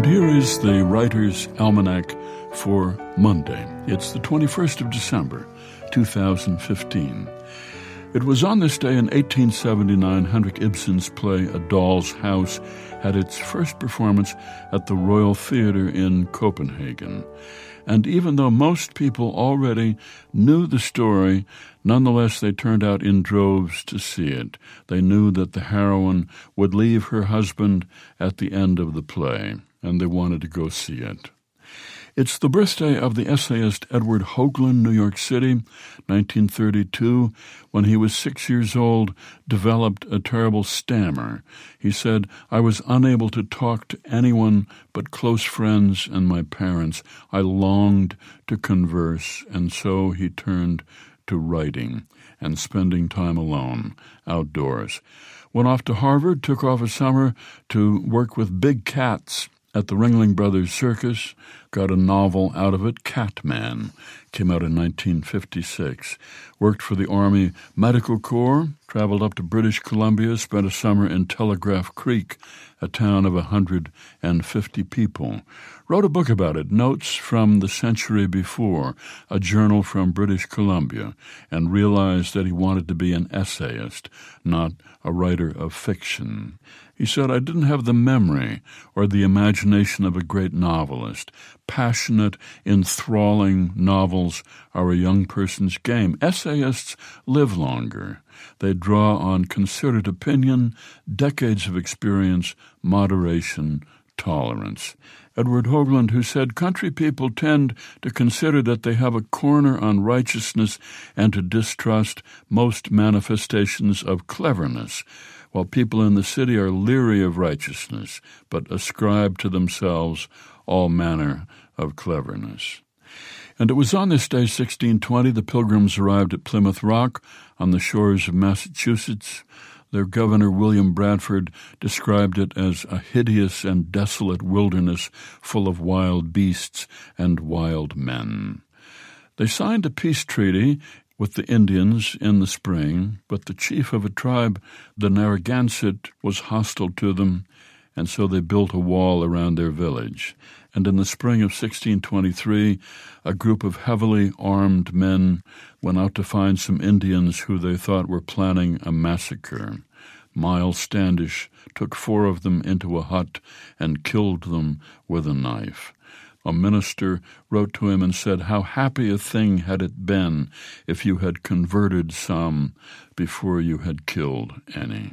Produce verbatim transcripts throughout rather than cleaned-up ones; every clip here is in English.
here is the Writer's Almanac for Monday. It's the twenty-first of December, two thousand fifteen. It was on this day in eighteen seventy-nine Henrik Ibsen's play A Doll's House had its first performance at the Royal Theatre in Copenhagen. And even though most people already knew the story, nonetheless they turned out in droves to see it. They knew that the heroine would leave her husband at the end of the play, and they wanted to go see it. It's the birthday of the essayist Edward Hoagland, New York City, nineteen thirty-two. When he was six years old, developed a terrible stammer. He said, "I was unable to talk to anyone but close friends and my parents. I longed to converse," and so he turned to writing and spending time alone, outdoors. Went off to Harvard, took off a summer to work with big cats at the Ringling Brothers Circus, got a novel out of it, Catman, came out in nineteen fifty-six. Worked for the Army Medical Corps, traveled up to British Columbia, spent a summer in Telegraph Creek, a town of one hundred fifty people. Wrote a book about it, Notes from the Century Before, a journal from British Columbia, and realized that he wanted to be an essayist, not a writer of fiction. He said, "I didn't have the memory or the imagination of a great novelist. Passionate, enthralling novels are a young person's game. Essayists live longer. They draw on considered opinion, decades of experience, moderation, tolerance." Edward Hoagland, who said, "Country people tend to consider that they have a corner on righteousness and to distrust most manifestations of cleverness, while people in the city are leery of righteousness, but ascribe to themselves all manner of cleverness." And it was on this day, sixteen twenty, the Pilgrims arrived at Plymouth Rock on the shores of Massachusetts. Their governor, William Bradford, described it as a hideous and desolate wilderness full of wild beasts and wild men. They signed a peace treaty with the Indians in the spring, but the chief of a tribe, the Narragansett, was hostile to them, and so they built a wall around their village. And in the spring of sixteen twenty-three, a group of heavily armed men went out to find some Indians who they thought were planning a massacre. Miles Standish took four of them into a hut and killed them with a knife. A minister wrote to him and said, "How happy a thing had it been if you had converted some before you had killed any."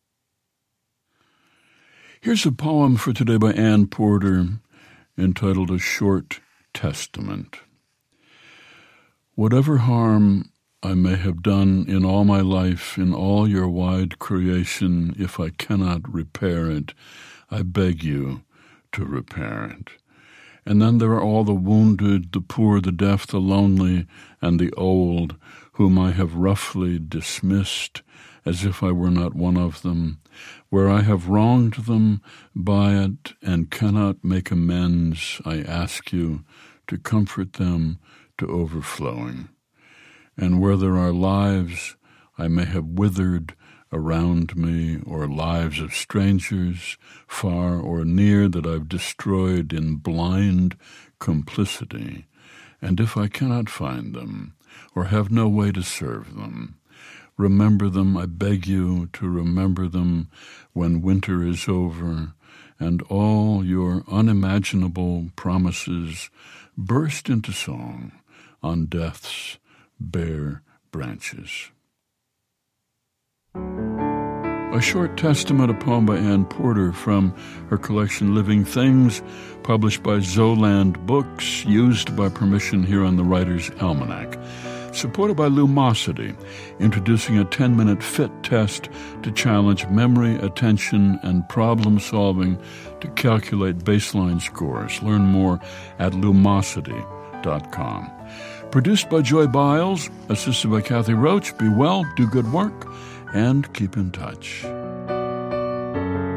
Here's a poem for today by Ann Porter entitled A Short Testament. Whatever harm I may have done in all my life, in all your wide creation, if I cannot repair it, I beg you to repair it. And then there are all the wounded, the poor, the deaf, the lonely, and the old, whom I have roughly dismissed, as if I were not one of them, where I have wronged them by it and cannot make amends. I ask you to comfort them to overflowing. And where there are lives I may have withered around me, or lives of strangers, far or near, that I've destroyed in blind complicity, and if I cannot find them, or have no way to serve them, remember them, I beg you to remember them when winter is over, and all your unimaginable promises burst into song on death's bare branches. A Short Testament, a poem by Ann Porter from her collection Living Things, published by Zoland Books, used by permission here on the Writer's Almanac. Supported by Lumosity, introducing a ten-minute fit test to challenge memory, attention, and problem-solving to calculate baseline scores. Learn more at lumosity dot com. Produced by Joy Biles, assisted by Kathy Roach. Be well, do good work, and keep in touch.